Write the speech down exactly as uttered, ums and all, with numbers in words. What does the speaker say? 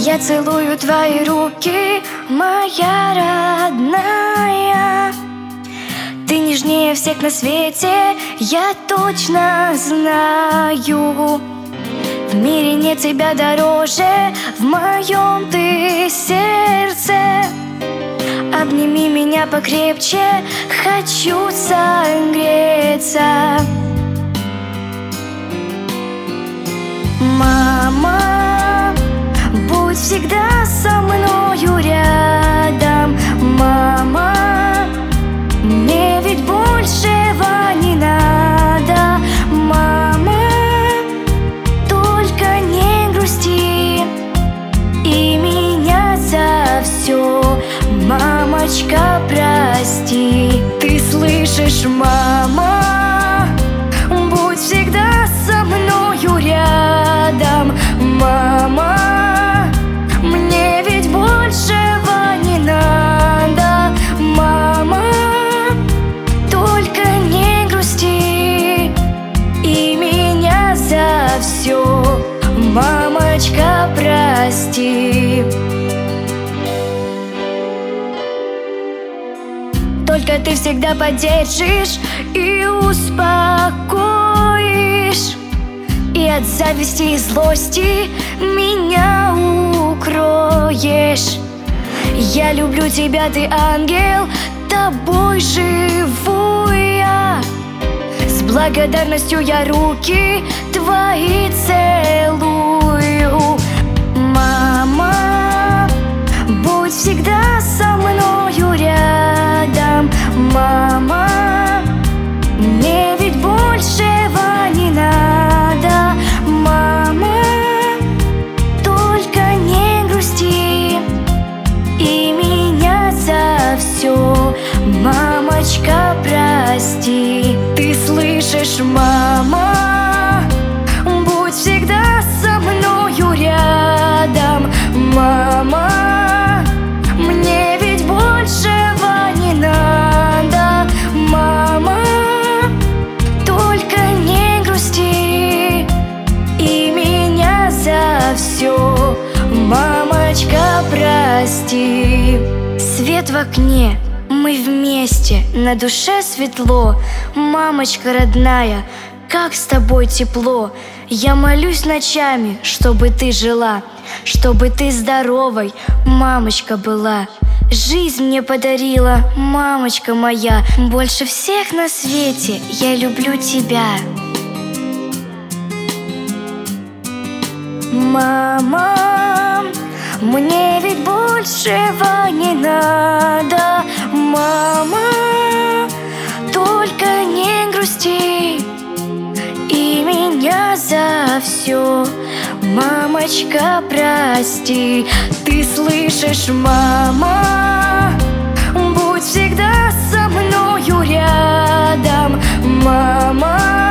Я целую твои руки, моя родная. Ты нежнее всех на свете, я точно знаю. В мире нет тебя дороже, в моем ты сердце. Обними меня покрепче, хочу согреться. Мама, будь всегда со мною рядом. Мама, мне ведь большего не надо. Мама, только не грусти и меня за все, мамочка, прости. Ты слышишь, мама? Будь всегда со мною рядом. Мама, мне ведь большего не надо. Мама, только не грусти и меня за все, мамочка, прости. Только ты всегда поддержишь и успокоишь, и от зависти и злости меня укроешь. Я люблю тебя, ты ангел, тобой живу я. С благодарностью я руки твои целую. Мама, будь всегда со мною рядом. Мама, мне ведь большего не надо. Мама, только не грусти и меня за все, мамочка, прости. Ты слышишь, мама? Будь всегда со мною рядом. Мама, мне ведь большего не надо. Мама, только не грусти и меня за все, мамочка, прости. Свет в окне, мы вместе, на душе светло. Мамочка родная, как с тобой тепло. Я молюсь ночами, чтобы ты жила, чтобы ты здоровой, мамочка, была. Жизнь мне подарила, мамочка моя. Больше всех на свете я люблю тебя. Мама, мне ведь большего не надо. Мама, только не грусти и меня за все, мамочка, прости. Ты слышишь, мама? Будь всегда со мною рядом. Мама,